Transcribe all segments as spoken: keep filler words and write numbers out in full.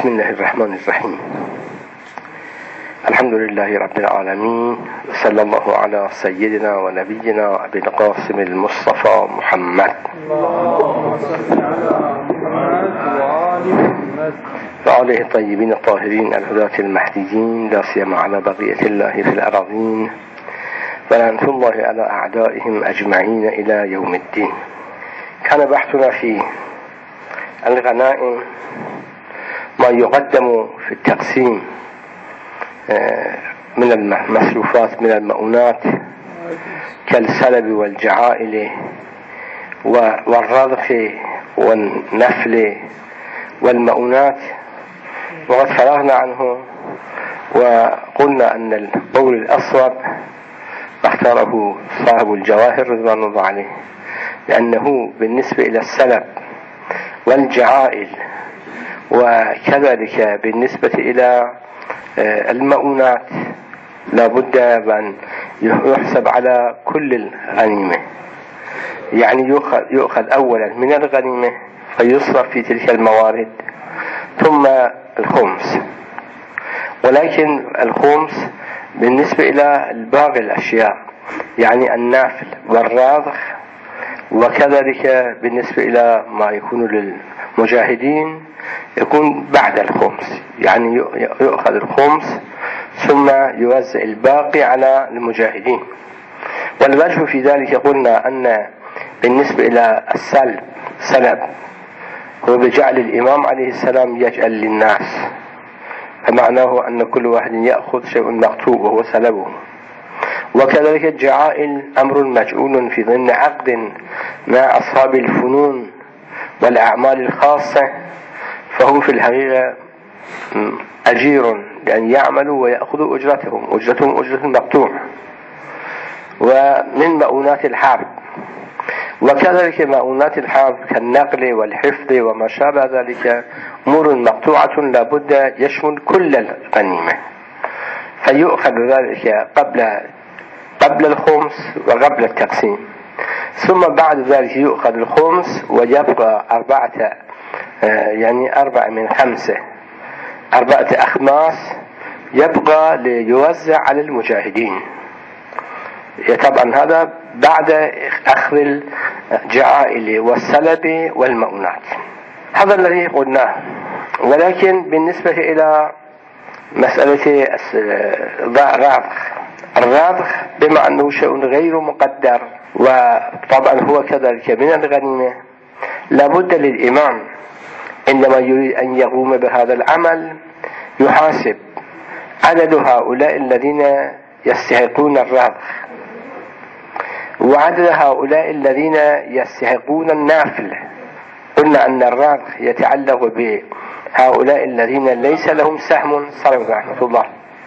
بسم الله الرحمن الرحيم. الحمد لله رب العالمين، صلى الله على سيدنا ونبينا أبي القاسم المصطفى محمد وآله الطيبين الطاهرين الهداة المهديين، لا سيما على بقية الله في الأراضين، ولعنة الله على أعدائهم أجمعين إلى يوم الدين. كان بحثنا في الغنائم ما يقدم في التقسيم من المصروفات من المؤونات كالسلب والجعائل والرضخ والنفل والمؤونات، وقد فرغنا عنه وقلنا أن القول الأصوب اختاره صاحب الجواهر رضوان الله عليه، لأنه بالنسبة إلى السلب والجعائل وكذلك بالنسبة إلى المؤونات لابد أن يحسب على كل الغنيمة، يعني يؤخذ, يؤخذ أولا من الغنيمة فيصرف في تلك الموارد ثم الخمس. ولكن الخمس بالنسبة إلى باقي الأشياء يعني النافل والراضخ، وكذلك بالنسبة إلى ما يكون للمجاهدين يكون بعد الخمس، يعني يؤخذ الخمس ثم يوزع الباقي على المجاهدين. والوجه في ذلك قلنا أن بالنسبة إلى السلب سلب هو بجعل الإمام عليه السلام يجعل للناس، فمعناه أن كل واحد يأخذ شيء مكتوب وهو سلبه. وكذلك الجعائل أمر مجعول في ضمن عقد مع أصحاب الفنون والأعمال الخاصة، فهو في الحقيقة أجير لأن يعملوا ويأخذوا أجرتهم أجرتهم أجرة مقطوع. ومن مؤونات الحرب، وكذلك مؤونات الحرب كالنقل والحفظ وما شابه ذلك أمور مقطوعة لابد يشمل كل الغنيمة، فيؤخذ ذلك قبل قبل الخمس وقبل التقسيم، ثم بعد ذلك يؤخذ الخمس ويبقى أربعة يعني أربعة من خمسة أربعة أخماس يبقى ليوزع على المجاهدين. طبعا هذا بعد أخذ الجعائل والسلب والمؤونات، هذا الذي قلناه. ولكن بالنسبة إلى مسألة الراضخ، الراضخ بما أنه شيء غير مقدر وطبعا هو كذلك من الغنيمة، لابد للإمام عندما يريد أن يقوم بهذا العمل يحاسب عدد هؤلاء الذين يستحقون الراضخ وعدد هؤلاء الذين يستحقون النافل. قلنا أن الراضخ يتعلق بهؤلاء الذين ليس لهم سهم صلى رحمة الله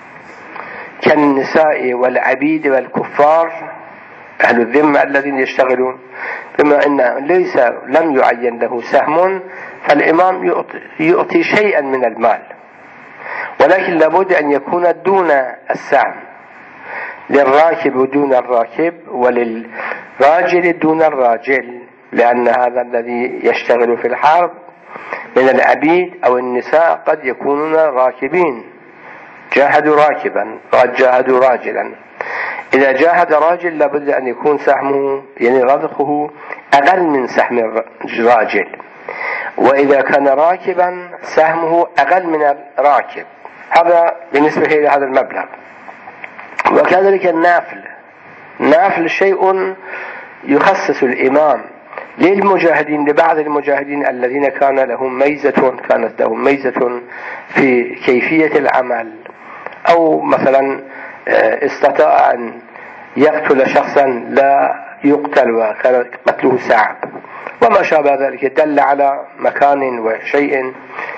كالنساء والعبيد والكفار أهل الذمة الذين يشتغلون، بما أن ليس لم يعين له سهم فالإمام يعطي, يعطي شيئا من المال، ولكن لابد أن يكون دون السهم، للراكب دون الراكب وللراجل دون الراجل، لأن هذا الذي يشتغل في الحرب من العبيد أو النساء قد يكونون راكبين، جاهدوا راكبا وقد جاهدوا راجلا. إذا جاهد راجل لابد أن يكون سهمه يعني رضخه أقل من سهم الراجل، وإذا كان راكبا سهمه أقل من الراكب. هذا بالنسبة إلى هذا المبلغ. وكذلك النافل، النافل شيء يخصص الإمام للمجاهدين، لبعض المجاهدين الذين كان لهم ميزة كانت لهم ميزة في كيفية العمل، أو مثلا استطاع أن يقتل شخصا لا يقتل وكان قتله صعب وما شابه ذلك، دل على مكان وشيء.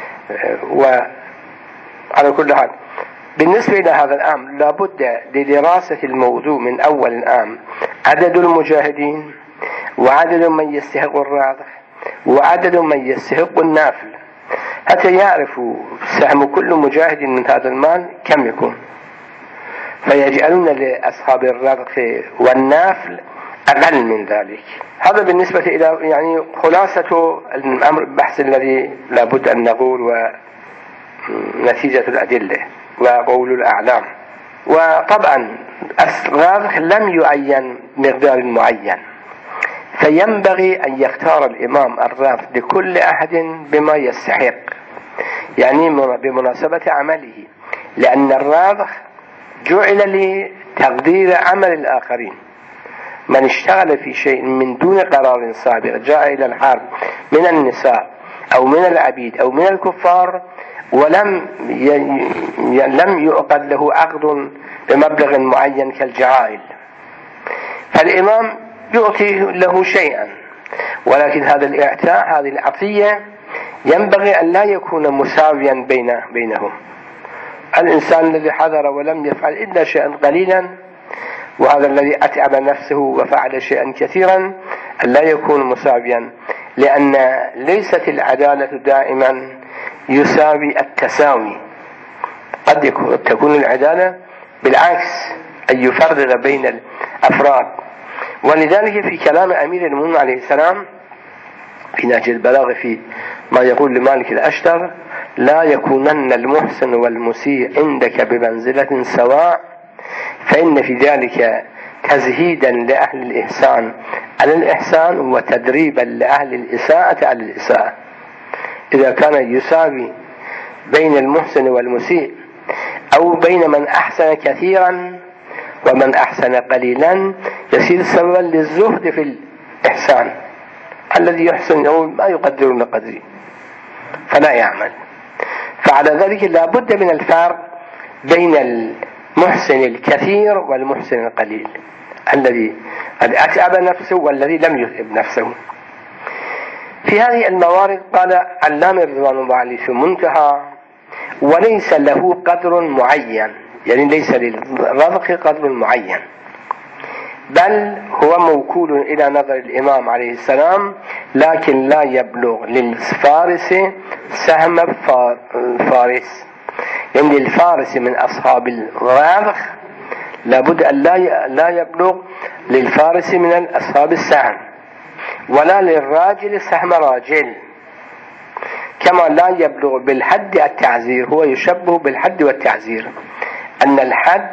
وعلى كل حال بالنسبة إلى هذا الأمر لابد لدراسة الموضوع من أول الآن عدد المجاهدين وعدد من يستحق الراضخ وعدد من يستحق النافل، حتى يعرفوا سهم كل مجاهد من هذا المال كم يكون، فيجعلون لأصحاب الراضخ والنافل أقل من ذلك. هذا بالنسبة إلى يعني خلاصة الأمر البحث الذي لابد أن نقول نتيجة الأدلة وقول الأعلام. وطبعا الرضخ لم يعين مقدار معين، فينبغي أن يختار الإمام الرضخ لكل أحد بما يستحق، يعني بمناسبة عمله، لأن الرضخ جعل لتقدير عمل الآخرين. من اشتغل في شيء من دون قرار سابق جاء إلى الحرب من النساء أو من العبيد أو من الكفار ولم لم يعقد له عقد بمبلغ معين كالجعائل، فالإمام يعطي له شيئا، ولكن هذا الإعطاء هذه العطية ينبغي أن لا يكون مساويا بين بينهم. الإنسان الذي حضر ولم يفعل إلا شيئا قليلا، وهذا الذي أتعب نفسه وفعل شيئا كثيرا، أن لا يكون مساويا، لأن ليست العدالة دائما يساوي التساوي، قد تكون العدالة بالعكس أن يفرق بين الأفراد. ولذلك في كلام أمير المؤمنين عليه السلام في نهج البلاغة في ما يقول لمالك الأشتر: لا يكونن المحسن والمسيء عندك بمنزلة سواء، فإن في ذلك تزهيدا لأهل الإحسان على الإحسان وتدريبا لأهل الإساءة على الإساءة. إذا كان يساوي بين المحسن والمسيء أو بين من أحسن كثيرا ومن أحسن قليلا، يصير سببا للزهد في الإحسان. الذي يحسن يقول ما يقدرون قدري فلا يعمل. فعلى ذلك لا بد من الفرق بين المحسن الكثير والمحسن القليل، الذي أتعب نفسه والذي لم يتعب نفسه. في هذه الموارد قال علامة رضوان الله عليه في منتهى: وليس له قدر معين، يعني ليس للرضخ قدر معين، بل هو موكول إلى نظر الإمام عليه السلام، لكن لا يبلغ للفارس سهم الفارس، يعني الفارس من أصحاب الرضخ لابد أن لا يبلغ للفارس من أصحاب السهم، ولا للراجل سهم راجل، كما لا يبلغ بالحد التعزير. هو يشبه بالحد والتعزير أن الحد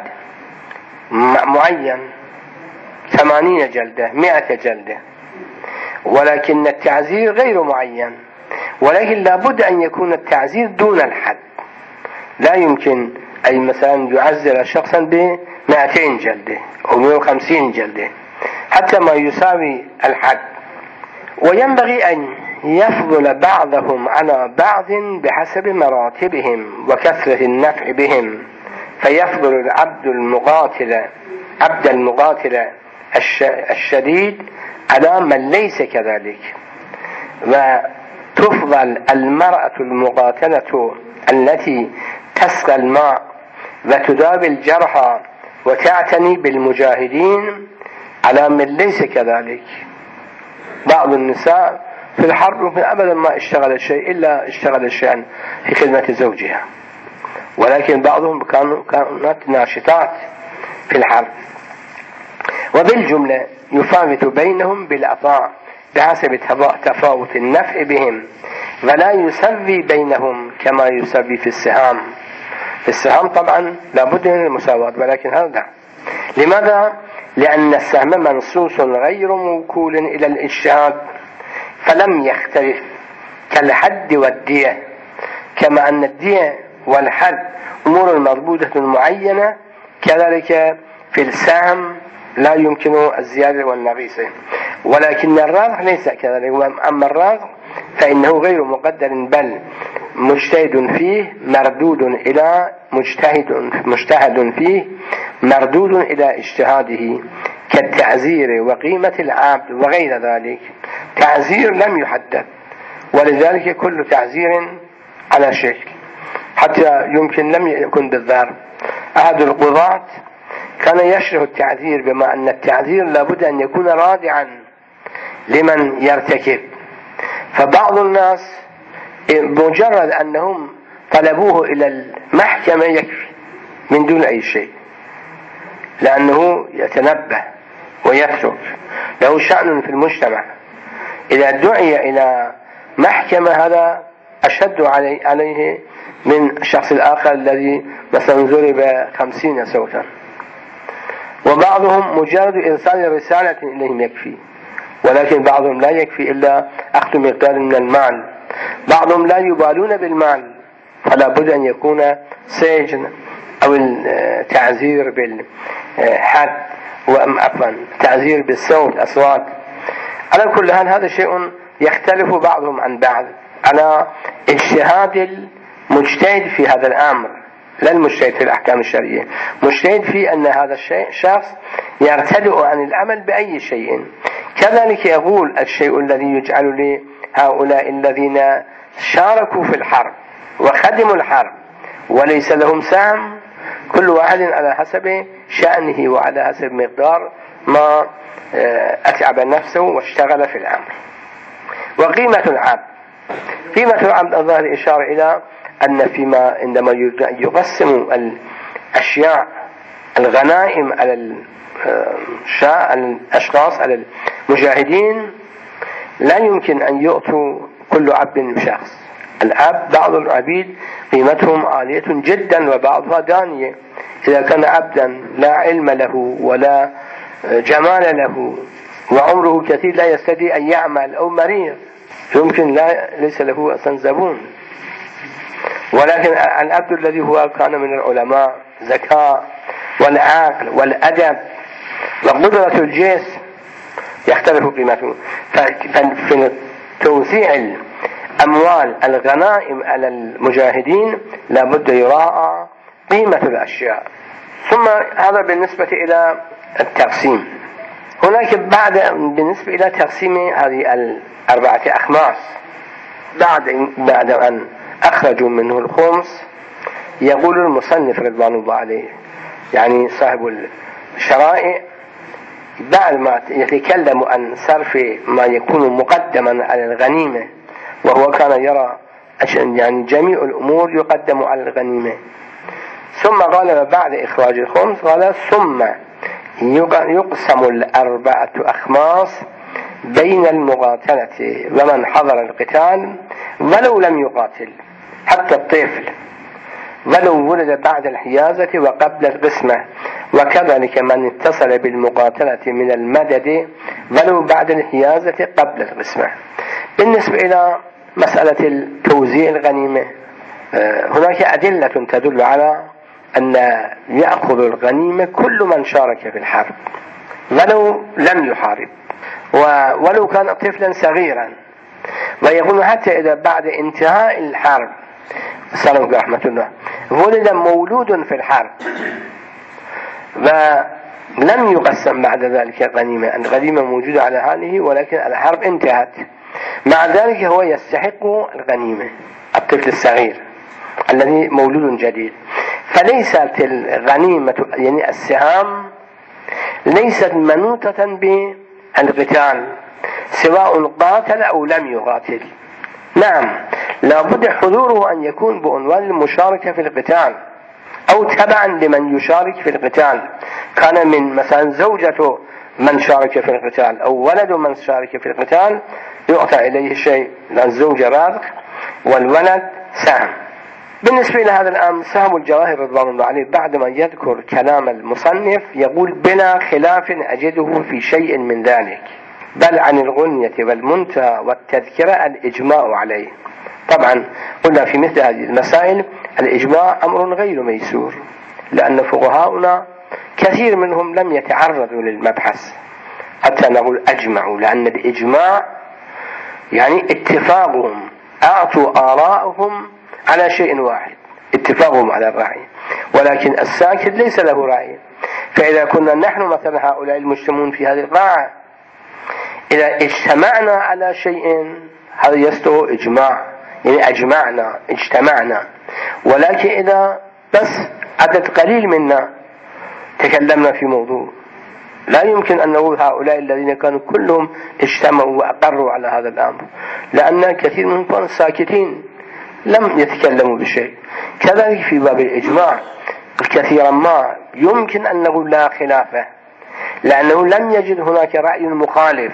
معين ثمانين جلدة مئة جلدة، ولكن التعزير غير معين، ولكن لابد أن يكون التعزير دون الحد. لا يمكن أي مثلا يعزر شخصا بمئتين جلدة أو مئة وخمسين جلدة حتى ما يساوي الحد. وينبغي أن يفضل بعضهم على بعض بحسب مراتبهم وكثرة النفع بهم، فيفضل العبد المقاتل عبد المقاتل الشديد على من ليس كذلك، وتفضل المرأة المقاتلة التي تسقى الماء وتداوي الجرحى وتعتني بالمجاهدين على من ليس كذلك. بعض النساء في الحرب أبدا ما اشتغل شيء إلا اشتغل شيئا في خدمة زوجها، ولكن بعضهم كانوا كانت ناشطات في الحرب. وبالجملة يفاوت بينهم بالعطاء بحسب تفاوت النفع بهم، ولا يسوي بينهم كما يسوي في السهام. في السهام طبعا لابد من المساواة، ولكن هذا لماذا؟ لأن السهم منصوص غير موكول إلى الاجتهاد، فلم يختلف كالحد والدية، كما أن الدية والحد أمور مربوطة معينة، كذلك في السهم لا يمكن الزيادة والنقيص. ولكن الرضخ ليس كذلك. أما الرضخ فإنه غير مقدر، بل مجتهد فيه مردود إلى مجتهد مجتهد فيه مردود إلى اجتهاده، كالتعزير وقيمة العبد وغير ذلك. تعزير لم يحدد، ولذلك كل تعزير على شكل، حتى يمكن لم يكن بالضرب. أحد القضاة كان يشرح التعذير بما أن التعذير لابد أن يكون رادعا لمن يرتكب، فبعض الناس بمجرد أنهم طلبوه إلى المحكمة يكفي من دون أي شيء، لأنه يتنبه ويترك، له شأن في المجتمع. إذا دعي إلى محكمة هذا أشد عليه من الشخص الآخر الذي مثلا ضرب خمسين صوتا. وبعضهم مجرد إرسال رسالة إليهم يكفي، ولكن بعضهم لا يكفي إلا أخذ مقدار من المال. بعضهم لا يبالون بالمال، فلا بد أن يكون سجن أو التعزير بالحد وعفوا تعزير بالصوت أصوات. على كل حال هذا شيء يختلف بعضهم عن بعض على اجتهاد المجتهد في هذا الأمر، لا المجتهد في الأحكام الشرعية، مجتهد في أن هذا الشيء شخص يرتدئ عن العمل بأي شيء. كذلك يقول الشيء الذي يجعل لهؤلاء الذين شاركوا في الحرب وخدموا الحرب وليس لهم سهم، كل واحد على حسب شأنه وعلى حسب مقدار ما أتعب نفسه واشتغل في الأمر. وقيمة العبد، قيمة العبد الظاهر إشارة إلى أن فيما عندما يقسم الأشياء الغنائم على الأشخاص على المجاهدين لا يمكن أن يؤتوا كل عبد شخص. العبد بعض العبيد قيمتهم عالية جدا وبعضها دانية. إذا كان عبدا لا علم له ولا جمال له وعمره كثير لا يستطيع أن يعمل أو مريض يمكن لا ليس له أصلا زبون. ولكن العبد الذي هو كان من العلماء ذكاء والعقل والأدب وقدرة الجسم يختلف قيمته. ففي توزيع الأموال الغنائم على المجاهدين لابد يراعى قيمة الأشياء. ثم هذا بالنسبة إلى التقسيم. هناك بعد بالنسبة إلى تقسيم هذه الأربعة أخماس بعد بعد أن أخرجوا منه الخمس، يقول المصنف رضوان الله عليه يعني صاحب الشرائع بعد ما يتكلم عن صرف ما يكون مقدما على الغنيمة، وهو كان يرى يعني جميع الأمور يقدم على الغنيمة، ثم قال بعد إخراج الخمس قال ثم يقسم الأربعة أخماس بين المقاتلة ومن حضر القتال ولو لم يقاتل، حتى الطفل ولو ولد بعد الحيازة وقبل القسمة، وكذلك من اتصل بالمقاتلة من المدد ولو بعد الحيازة قبل القسمة. بالنسبة إلى مسألة توزيع الغنيمة هناك أدلة تدل على أن يأخذ الغنيمة كل من شارك في الحرب ولو لم يحارب ولو كان طفلا صغيرا. ويقول حتى إذا بعد انتهاء الحرب سلام رحمة الله ولد مولود في الحرب ولم يقسم بعد ذلك غنيمة، الغنيمة موجودة على حاله ولكن الحرب انتهت، مع ذلك هو يستحق الغنيمة الطفل الصغير الذي مولود جديد. فليست الغنيمة يعني السهام ليست منوطة بالقتال سواء قاتل أو لم يقاتل. نعم لابد حضوره أن يكون بعنوان المشاركة في القتال أو تبعا لمن يشارك في القتال، كان من مثلا زوجة من شارك في القتال أو ولد من شارك في القتال يعطى إليه شيء، لأن الزوجة رازق والولد سهم. بالنسبة إلى هذا الأمر سهم الجواهر رضوان الله عليه بعدما يذكر كلام المصنف يقول بلا خلاف أجده في شيء من ذلك، بل عن الغنية والمنتهى والتذكرة الإجماع عليه. طبعا قلنا في مثل هذه المسائل الإجماع أمر غير ميسور، لأن فقهاؤنا كثير منهم لم يتعرضوا للمبحث حتى نقول أجمعوا، لأن الإجماع يعني اتفاقهم أعطوا آراءهم على شيء واحد، اتفاقهم على الرأي، ولكن الساكت ليس له رأي. فإذا كنا نحن مثلا هؤلاء المجتمعون في هذه القاعة إذا اجتمعنا على شيء هذا يستوى إجماع، يعني أجمعنا اجتمعنا، ولكن إذا بس عدد قليل منا تكلمنا في موضوع لا يمكن أن نقول هؤلاء الذين كانوا كلهم اجتمعوا وأقروا على هذا الأمر، لأن كثير منهم كانوا ساكتين لم يتكلموا بشيء. كذلك في باب الإجماع كثيرا ما يمكن أن نقول لا خلافه، لأنه لم يجد هناك رأي مخالف،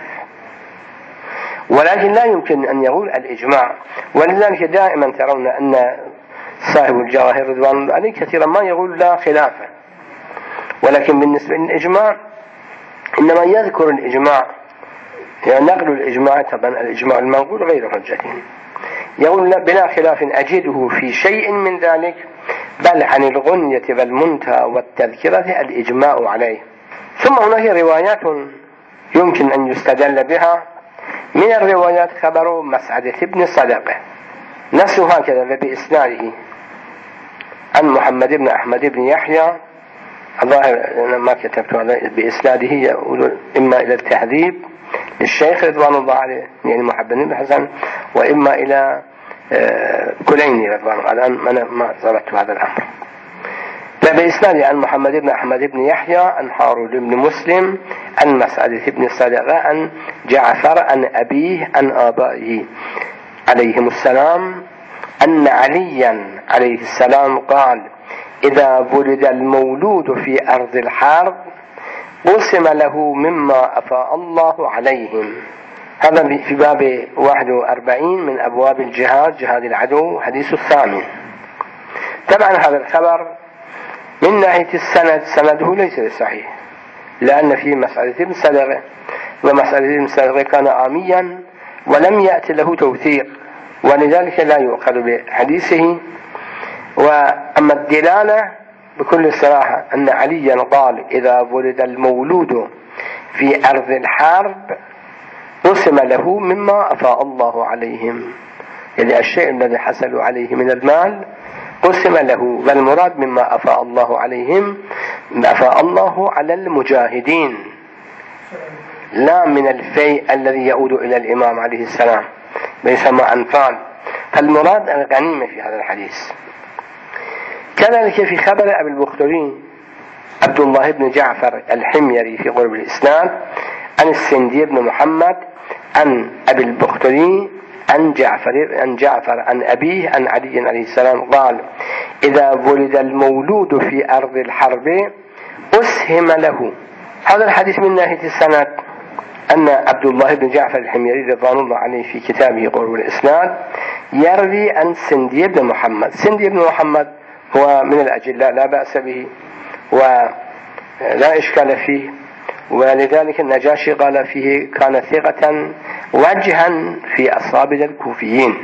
ولكن لا يمكن أن يقول الإجماع. ولذلك دائما ترون أن صاحب الجواهر رضوان الله عليه كثيرا ما يقول لا خلافه، ولكن بالنسبة للإجماع إنما يذكر الإجماع، يعني نقل الإجماع طبعا الإجماع المنقول غير حجة، يقول بلا خلاف أجده في شيء من ذلك، بل عن الغنية والمنتهى والتذكرة الإجماع عليه. ثم هناك روايات يمكن أن يستدل بها، من الروايات خبر مسعدة بن صدقة نفسه هكذا بإسناده عن محمد بن أحمد بن يحيى، الظاهر أنا ما كتبت هذا بإسناده، يقول إما إلى التهذيب للشيخ رضوان الله عليه يعني محمد بن حسن، وإما إلى كليني رضوان الله. الآن أنا ما ضبطت هذا الأمر. بإسناده عن محمد بن أحمد بن يحيى عن هارون بن مسلم عن مسعدة بن صدقة عن جعفر عن أبيه عن آبائه عليهم السلام أن عليا عليه السلام قال: إذا ولد المولود في أرض الحرب قسم له مما أفاء الله عليهم. هذا في باب واحد وأربعين من أبواب الجهاد، جهاد العدو، حديث الثامن. طبعا هذا الخبر من ناحية السند سنده ليس صحيح، لأن فيه مسألة ابن صدقة، ومسألة ابن صدقة كان عاميا ولم يأتي له توثيق، ولذلك لا يؤخذ بحديثه. وأما الدلالة بكل صراحة أن عليا قال: إذا ولد المولود في أرض الحرب قسم له مما أفاء الله عليهم، يعني الشيء الذي حصلوا عليه من المال قسم له، والمراد مما أفاء الله عليهم أفاء الله على المجاهدين، لا من الفيء الذي يعود إلى الإمام عليه السلام بيسمى أنفال، فالمراد الغنيمة في هذا الحديث. كذلك في خبر أبي البختري عبد الله بن جعفر الحميري في قرب الإسناد عن السندي بن محمد عن أبي البختري عن جعفر عن جعفر عن أبيه عن علي عليه السلام قال: إذا ولد المولود في أرض الحرب أسهم له. هذا الحديث من ناحية السند أن عبد الله بن جعفر الحميري رضوان الله عليه في كتابه قرب الإسناد يروي عن سندي بن محمد. سندي بن محمد هو من الأجلاء لا بأس به ولا إشكال فيه، ولذلك النجاشي قال فيه كان ثقة وجها في أصابع الكوفيين.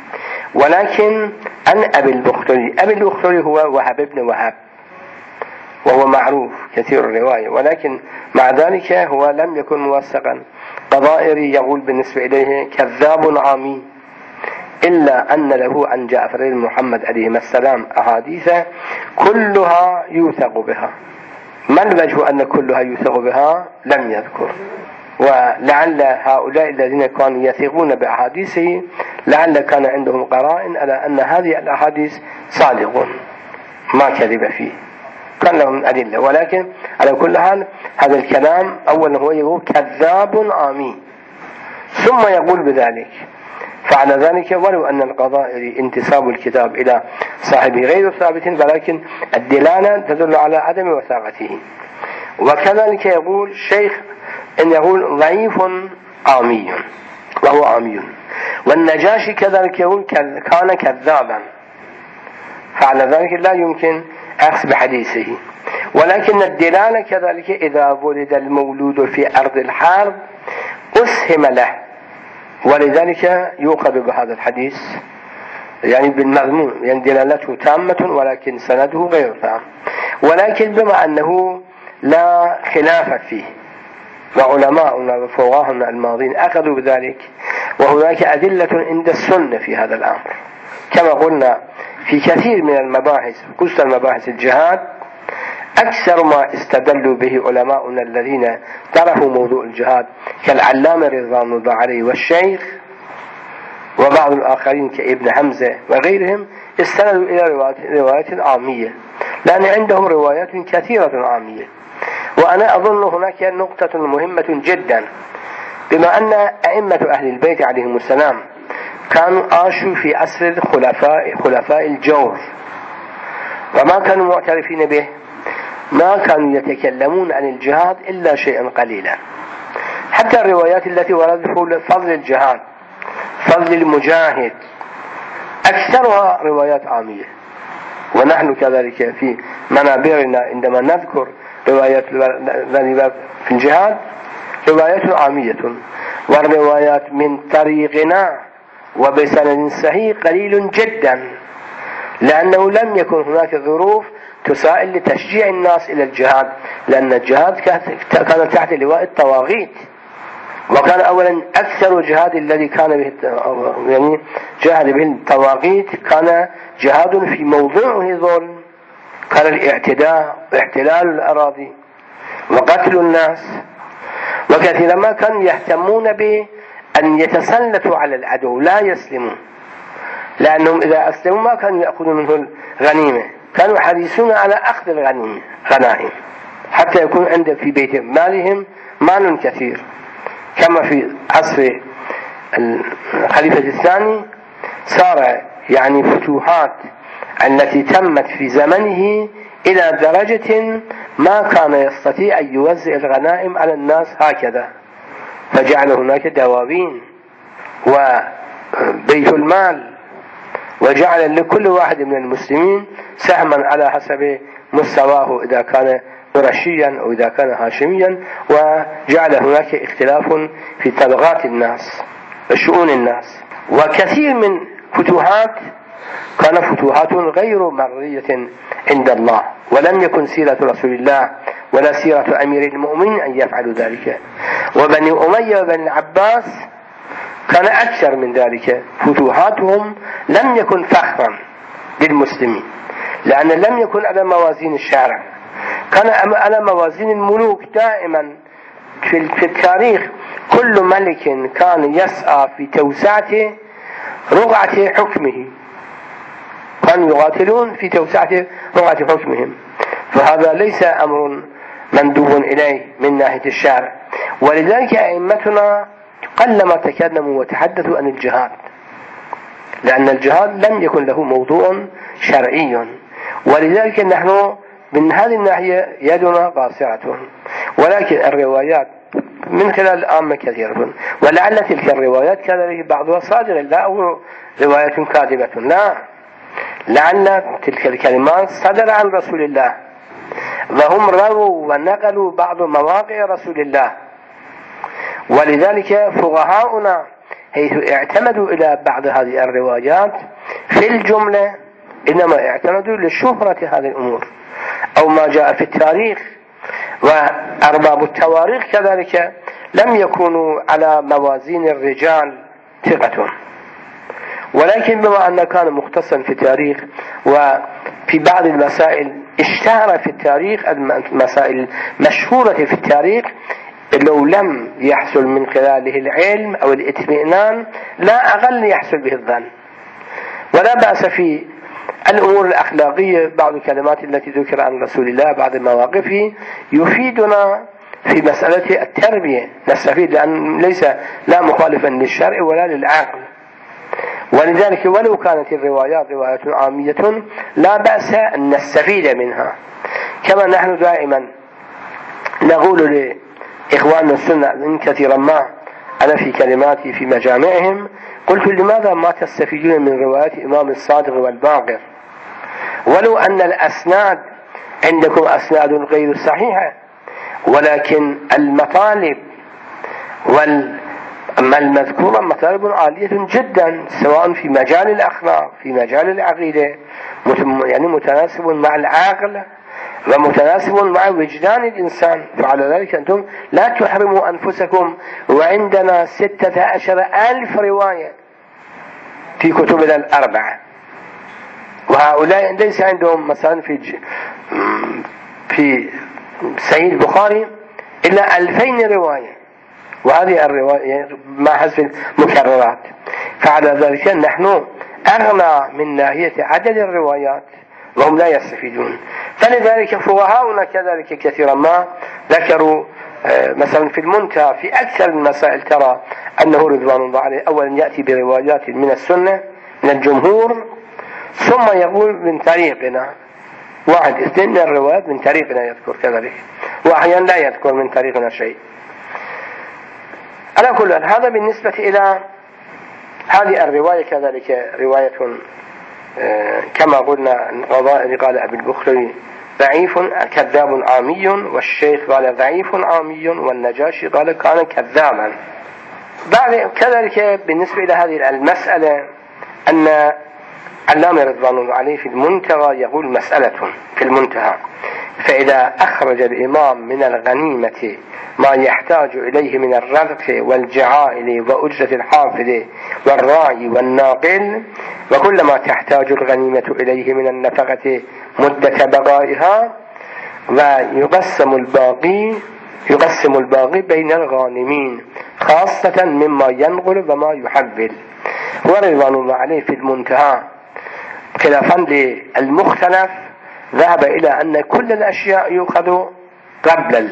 ولكن عن أبي البختري، أبي البختري هو وهب بن وهب، وهو معروف كثير الرواية، ولكن مع ذلك هو لم يكن موثقا. قضائري يقول بالنسبة إليه كذاب عامي، إلا أن له عن جعفر بن محمد عليه السلام أحاديث كلها يوثق بها. ما الوجه أن كلها يوثق بها؟ لم يذكر. ولعل هؤلاء الذين كانوا يثقون بأحاديثه لعل كان عندهم قرائن على أن هذه الأحاديث صادق ما كذب فيه، كان لهم أدلة. ولكن على كل حال هذا الكلام أولا هو يقول كذاب عامي، ثم يقول بذلك. فعلى ذلك ولو أن القضائر انتساب الكتاب إلى صاحبه غير ثابت، ولكن الدلالة تدل على عدم وثاقته. وكذلك يقول الشيخ أن يقول ضعيف عامي، وهو عامي. والنجاشي كذلك يقول كان كذابا، فعلى ذلك لا يمكن أخذ بحديثه. ولكن الدلالة كذلك إذا ولد المولود في أرض الحرب أسهم له، ولذلك يؤخذ بهذا الحديث يعني بالمضمون، يعني دلالته تامة ولكن سنده غير تام. ولكن بما أنه لا خلاف فيه، وعلماؤنا وفقهاءنا الماضين أخذوا بذلك، وهناك أدلة عند السنة في هذا الأمر، كما قلنا في كثير من المباحث، خصوصا مباحث الجهاد أكثر ما استدلوا به علماؤنا الذين طرحوا موضوع الجهاد كالعلامة رضوان الله عليه والشيخ وبعض الآخرين كابن حمزة وغيرهم، استندوا إلى روايات عامية، لأن عندهم روايات كثيرة عامية. وأنا أظن هناك نقطة مهمة جدا، بما أن أئمة أهل البيت عليهم السلام كانوا عاشوا في عصر الخلفاء خلفاء الجور، وما كانوا معترفين به، ما كانوا يتكلمون عن الجهاد إلا شيئا قليلا. حتى الروايات التي وردت فضل الجهاد، فضل المجاهد، أكثرها روايات عامية، ونحن كذلك في منابرنا عندما نذكر روايات في الجهاد روايات عامية، والروايات من طريقنا وبسند صحيح قليل جدا، لأنه لم يكن هناك ظروف تسائل لتشجيع الناس إلى الجهاد، لأن الجهاد كان تحت لواء الطواغيت، وكان أولا أكثر جهاد الذي كان به يعني جاهد به الطواغيت كان جهاد في موضوعه ظلم، كان الاعتداء واحتلال الأراضي وقتل الناس، وكثيرا ما كانوا يهتمون بأن يتسلطوا على العدو لا يسلموا، لأنهم إذا أسلموا ما كانوا يأخذون منه الغنيمة، كانوا حريصون على أخذ الغنيمة غنائم حتى يكون عند في بيت مالهم مال كثير، كما في عصر الخليفة الثاني صار يعني فتوحات التي تمت في زمنه إلى درجة ما كان يستطيع أن يوزع الغنائم على الناس هكذا، فجعل هناك دواوين وبيت المال، وجعل لكل واحد من المسلمين سهما على حسب مستواه إذا كان قرشيا أو إذا كان هاشميا، وجعل هناك اختلاف في طبقات الناس وشؤون الناس. وكثير من فتوحات كان فتوحات غير مرضية عند الله، ولم يكن سيرة رسول الله ولا سيرة أمير المؤمنين أن يفعلوا ذلك. وبني أمية وبني العباس كان أكثر من ذلك، فتوحاتهم لم يكن فخرا للمسلمين، لأن لم يكن على موازين الشارع، كان على موازين الملوك. دائما في التاريخ كل ملك كان يسعى في توسعة رقعة حكمه، كانوا يقاتلون في توسعة رقعة حكمهم، فهذا ليس أمر مندوب إليه من ناحية الشارع. ولذلك أئمتنا قلما تكلموا وتحدثوا عن الجهاد، لأن الجهاد لم يكن له موضوع شرعي، ولذلك نحن من هذه الناحية يدنا قاصرة. ولكن الروايات من خلال العامة كثيرة، ولعل تلك الروايات كذلك بعضها صادرة، لا أو رواية كاذبة، لا، لعل تلك الكلمات صدر عن رسول الله، وهم رووا ونقلوا بعض مواقع رسول الله. ولذلك فقهاؤنا حيث اعتمدوا إلى بعض هذه الروايات في الجملة إنما اعتمدوا لشهرة هذه الأمور أو ما جاء في التاريخ، وأرباب التواريخ كذلك لم يكونوا على موازين الرجال ثقة، ولكن بما أنه كان مختصا في التاريخ وفي بعض المسائل اشتهر في التاريخ، المسائل مشهورة في التاريخ لو لم يحصل من خلاله العلم أو الاطمئنان لا أقل يحصل به الظن. ولا بأس في الأمور الأخلاقية، بعض الكلمات التي ذكر عن رسول الله بعض مواقفه يفيدنا في مسألة التربية، نستفيد، لأن ليس لا مخالفا للشرع ولا للعقل. ولذلك ولو كانت الروايات روايات عامية لا بأس أن نستفيد منها، كما نحن دائما نقول لإخواننا السنة إن كثيرا ما أنا في كلماتي في مجامعهم قلت لماذا ما تستفيدون من روايات إمام الصادق والباقر، ولو أن الأسناد عندكم أسناد غير صحيحة، ولكن المطالب والمذكورة مطالب عالية جدا، سواء في مجال الأخلاق في مجال العقيدة، يعني متناسب مع العقل ومتناسب مع وجدان الإنسان. فعلى ذلك أنتم لا تحرموا أنفسكم، وعندنا ستة عشر ألف رواية في كتبنا الأربعة، وهؤلاء ليس عندهم مثلا في ج... في سعيد البخاري إلا ألفين رواية، وهذه الرواية مع حذف المكررات. فعلى ذلك نحن أغنى من ناحية عدد الروايات وهم لا يستفيدون. فلذلك فقهاؤنا كذلك كثيرا ما ذكروا مثلا في المنتهى في أكثر المسائل ترى أنه رضوان الله عليه أولا يأتي بروايات من السنة من الجمهور، ثم يقول من طريقنا، واحد اثنين من الروايات من طريقنا يذكر كذلك، وأحيانا لا يذكر من طريقنا شيء. على كل هذا بالنسبة إلى هذه الرواية كذلك رواية كما قلنا قال أبي البخاري ضعيف كذاب عامي، والشيخ قال ضعيف عامي، والنجاشي قال كان كذابا. بعد كذلك بالنسبة إلى هذه المسألة أن علامة رضوان الله عليه في المنتهى يقول مسألة في المنتهى: فإذا أخرج الإمام من الغنيمة ما يحتاج إليه من الرزق والجعائل وأجرة الحافظ والراعي والناقل وكل ما تحتاج الغنيمة إليه من النفقة مدة بقائها، ويقسم الباقي يقسم الباقي بين الغانمين خاصة مما ينقل وما يحول. ورضوان الله عليه في المنتهى خلافا للمختلف ذهب إلى أن كل الأشياء يؤخذ قبل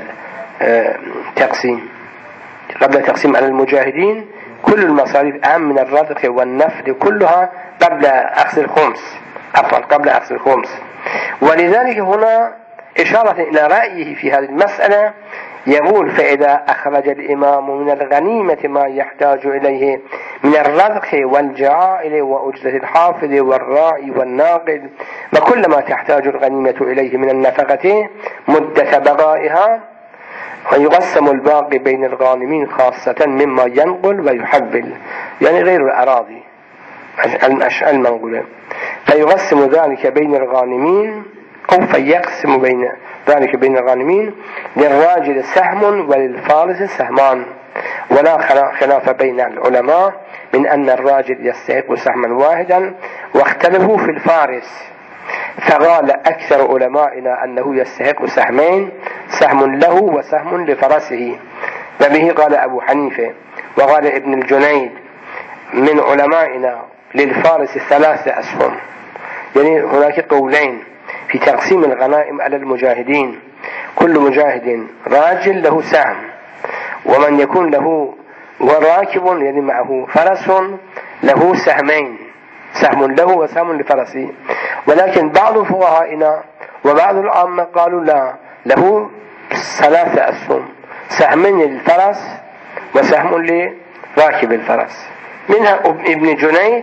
التقسيم قبل التقسيم على المجاهدين، كل المصاريف أهم من الرزق والنفل كلها قبل أخذ الخمس عفوا قبل أخذ الخمس. ولذلك هنا إشارة إلى رأيه في هذه المسألة يقول: فإذا أخرج الإمام من الغنيمة ما يحتاج إليه من الرزق والجعائل وأجرة الحافظ والراعي والناقل وكل ما تحتاج الغنيمة إليه من النفقة مدة بقائها، ويقسم الباقي بين الغانمين خاصة مما ينقل ويحول، يعني غير الأراضي المنقولة، فيقسم ذلك بين الغانمين أو فيقسم بين ذلك بين الغانمين: للراجل سهم وللفارس سهمان. ولا خلاف بين العلماء من أن الراجل يستحق سهما واحدا، واختلفوا في الفارس، فقال أكثر علمائنا أنه يستحق سهمين، سهم له وسهم لفرسه، وبه قال أبو حنيفة. وقال ابن الجنيد من علمائنا للفارس ثلاثة أسهم. يعني هناك قولين في تقسيم الغنائم على المجاهدين: كل مجاهد راجل له سهم، ومن يكون له وراكب يعني معه فرس له سهمين، سهم له وسهم لفرسه. ولكن بعض فقهائنا وبعض العامة قالوا لا، له ثلاثة أسهم: سهم للفرس وسهم لراكب الفرس. منها ابن جنيد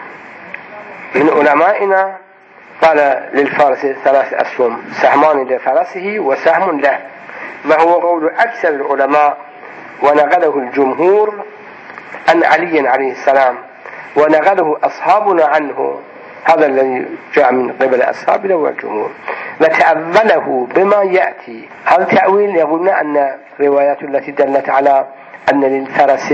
من علمائنا قال للفارس ثلاث أسهم: سهمان لفرسه وسهم له، وهو قول أكثر العلماء، ونقله الجمهور عن علي عليه السلام، ونقله أصحابنا عنه، هذا الذي جاء من قبل أصحابنا والجمهور، وتأوله بما يأتي. هذا التأويل يقولنا أن الروايات التي دلت على أن للفرس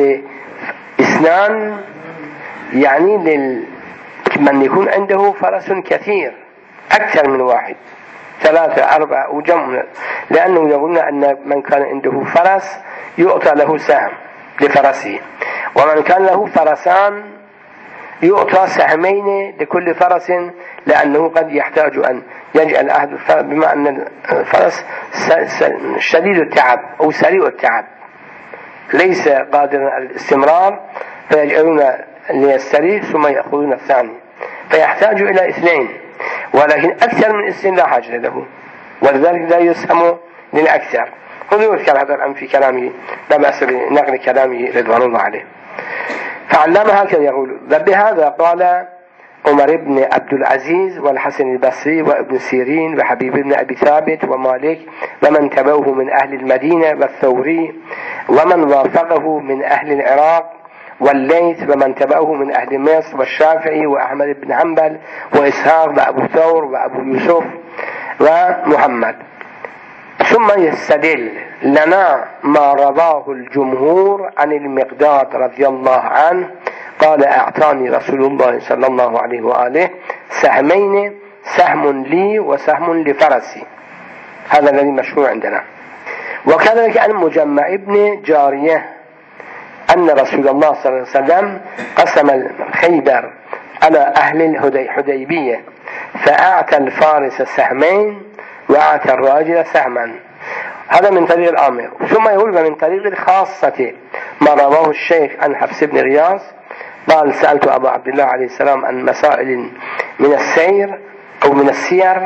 اثنان يعني لل من يكون عنده فرس كثير أكثر من واحد، ثلاثة أربعة أو جمع، لأنه يقولنا أن من كان عنده فرس يؤتى له سهم لفرسه، ومن كان له فرسان يؤتى سهمين لكل فرس، لأنه قد يحتاج أن يجعل أحد الفرس، بما أن الفرس شديد التعب أو سريع التعب ليس قادرا على الاستمرار، فيجعلون ليستريح ثم يأخذون الثاني، فيحتاج إلى اثنين، ولكن أكثر من اثنين لا حاجة له، ولذلك لا يسهم للأكثر. هذا يذكر هذا الأمر في كلامه، لا بأس بنقل كلامه رضوان الله عليه. فعلم هكذا يقول: وبهذا قال عمر بن عبد العزيز والحسن البصري وابن سيرين وحبيب بن أبي ثابت ومالك ومن تبعه من أهل المدينة والثوري ومن وافقه من أهل العراق والليث ومن تبعه من أهل مصر والشافعي وأحمد بن حنبل وإسحاق وأبو ثور وأبو يوسف ومحمد. ثم يستدل لنا ما رواه الجمهور عن المقداد رضي الله عنه قال: أعطاني رسول الله صلى الله عليه وآله سهمين، سهم لي وسهم لفرسي. هذا الذي مشهور عندنا. وكذلك عن مجمع ابن جارية أن رسول الله صلى الله عليه وسلم قسم خيبر على أهل الحديبية، فأعطى الفارس سهمين وأعطى الراجل سهما. هذا من طريق الآمر. ثم يقول: من طريق الخاصة ما رواه الشيخ عن حفص بن غياث قال: سألت أبا عبد الله عليه السلام عن مسائل من السير أو من السير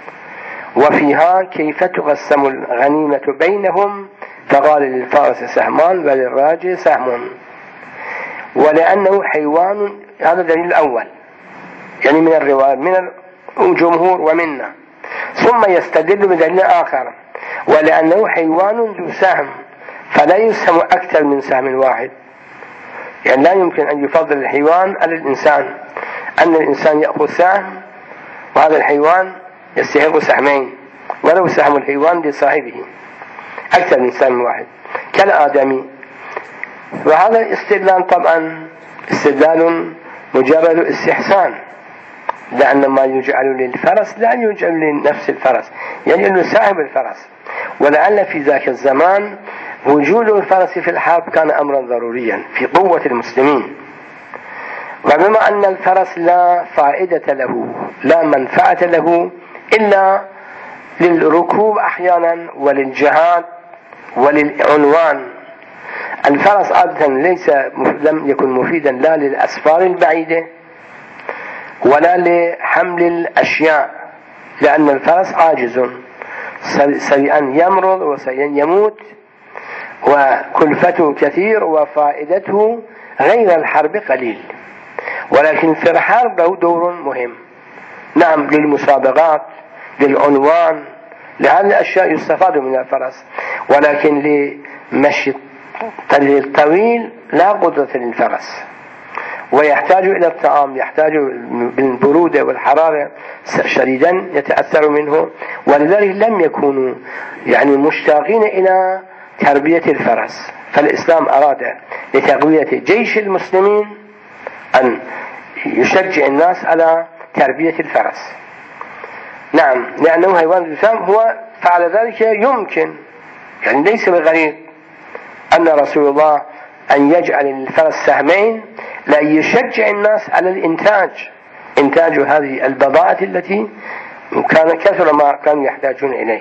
وفيها كيف تقسم الغنيمة بينهم، فقال: للفارس سهمان وللراجل سهم، ولأنه حيوان. هذا الدليل الأول، يعني من الرواية من الجمهور ومنا. ثم يستدل بدليل آخر، ولأنه حيوان ذو سهم فلا يسهم أكثر من سهم واحد، يعني لا يمكن أن يفضل الحيوان على الإنسان، أن الإنسان يأخذ سهم وهذا الحيوان يستحق سهمين ولو سهم الحيوان لصاحبه أكثر من سهم واحد كالآدمي. وهذا استدلال طبعا استدلال مجرد استحسان، لأن ما يجعل للفرس لا يجعل لنفس الفرس، يعني أنه صاحب الفرس. ولعل في ذاك الزمان وجود الفرس في الحرب كان أمرا ضروريا في قوة المسلمين، وبما أن الفرس لا فائدة له لا منفعة له إلا للركوب أحيانا وللجهاد وللعنوان. الفرس عادة ليس لم يكن مفيدا لا للأسفار البعيدة ولا لحمل الأشياء، لأن الفرس عاجز سريعا يمرض وسريعا يموت وكلفته كثير وفائدته غير الحرب قليل. ولكن في الحرب له دور مهم، نعم للمسابقات للعنوان لهذه الأشياء يستفاد من الفرس، ولكن لمشي الطريق الطويل لا قدرة للفرس، ويحتاج إلى الطعام، يحتاج بالبرودة والحرارة شديدا يتأثر منه، ولذلك لم يكونوا يعني مشتاقين إلى تربية الفرس. فالإسلام أراد لتقوية جيش المسلمين أن يشجع الناس على تربية الفرس، نعم لأنه حيوان ذو سهم. هو فعل ذلك يمكن، يعني ليس بغريب أن رسول الله أن يجعل الفرس سهمين لأن يشجع الناس على الإنتاج، إنتاج هذه البضاعة التي كان كثر ما كانوا يحتاجون إليه.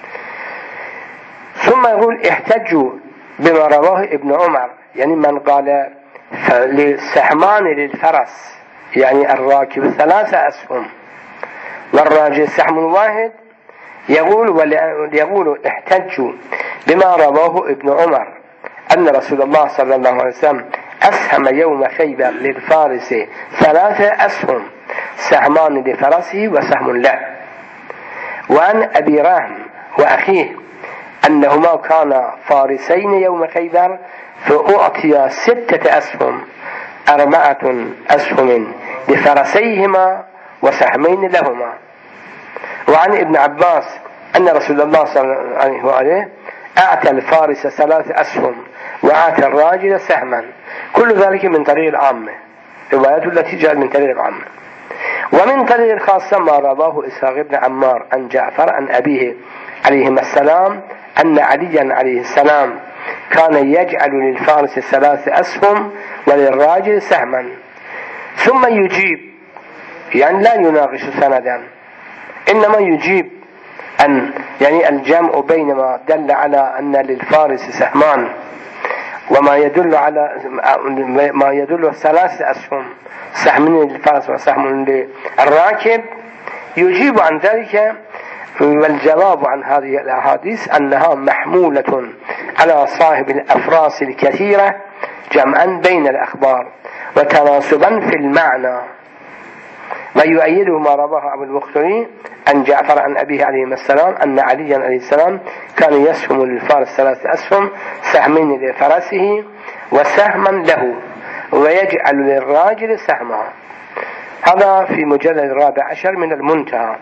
ثم يقول احتجوا بما رواه ابن عمر، يعني من قال للسهمان للفرس يعني الراكب ثلاثة أسهم والراجل سهم واحد، يقول يقول احتجوا بما رواه ابن عمر أن رسول الله صلى الله عليه وسلم أسهم يوم خيبر للفارس ثلاثة أسهم، سهمان لفرسه وسهم له. وعن أبي راهم وأخيه أنهما كانا فارسين يوم خيبر فأعطيا ستة أسهم، أربعة أسهم لفرسيهما وسهمين لهما. وعن ابن عباس أن رسول الله صلى الله عليه وآله أعطى الفارس ثلاث أسهم وأعطى الراجل سهما، كل ذلك من طريق العامة، روايات التي جاءت من طريق العامة. ومن طريق الخاصة ما رواه إسحاق بن عمار عن جعفر عن أبيه عليهما السلام أن عليا عليه السلام كان يجعل للفارس ثلاث أسهم وللراجل سهما، ثم يجيب، يعني لا يناقش سندا، إنما يجيب أن يعني الجمع بين ما دل على أن للفارس سهمان وما يدل على ما يدل ثلاث أسهم، سهم للفارس وسهم للراكب، يجيب عن ذلك. والجواب عن هذه الأحاديث أنها محمولة على صاحب الأفراس الكثيرة جمعا بين الأخبار وتناسبا في المعنى. ويؤيده ما رواه أبو البختري عن جعفر عن أبيه عليه السلام أن عليا عليه السلام كان يسهم للفارس ثلاث أسهم، سهمين لفرسه وسهما له، ويجعل للراجل سهما. هذا في مجلد الرابع عشر من المنتهى.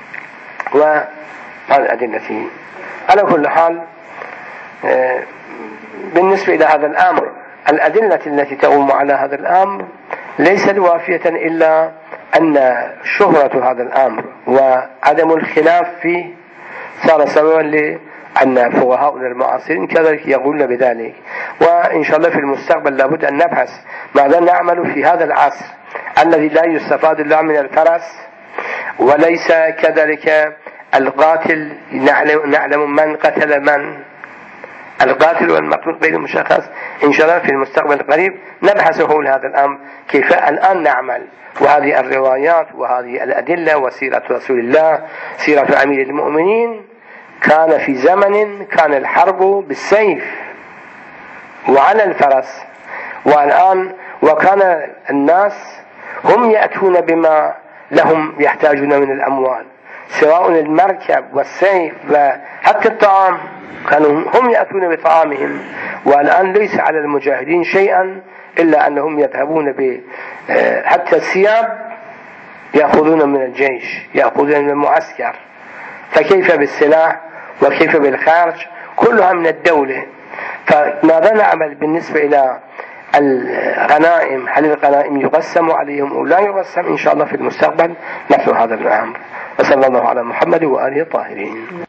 والأدلة على كل حال بالنسبة إلى هذا الأمر، الأدلة التي تقوم على هذا الأمر ليست وافية إلا أن شهرة هذا الأمر وعدم الخلاف فيه صار سببا لأن فقهاء المعاصرين كذلك يقولون بذلك. وإن شاء الله في المستقبل لابد أن نبحث ماذا نعمل في هذا العصر الذي لا يستفاد إلا من الفرس، وليس كذلك القاتل نعلم, نعلم من قتل من، القاتل والمقتول غير مشخص. إن شاء الله في المستقبل القريب نبحث حول هذا الأمر كيف الآن نعمل، وهذه الروايات وهذه الأدلة وسيرة رسول الله سيرة أمير المؤمنين. كان في زمن كان الحرب بالسيف وعلى الفرس، والآن وكان الناس هم يأتون بما لهم يحتاجون من الأموال، سواء المركب والسيف وحتى الطعام، كانوا هم يأتون بطعامهم. والآن ليس على المجاهدين شيئا إلا أنهم يذهبون ب حتى الثياب يأخذون من الجيش، يأخذون من المعسكر، فكيف بالسلاح وكيف بالخارج؟ كلها من الدولة. فماذا نعمل بالنسبة إلى الغنائم؟ هل الغنائم يقسم عليهم أو لا يقسم؟ إن شاء الله في المستقبل نحن هذا الأمر. وصلى الله على محمد وآله الطاهرين.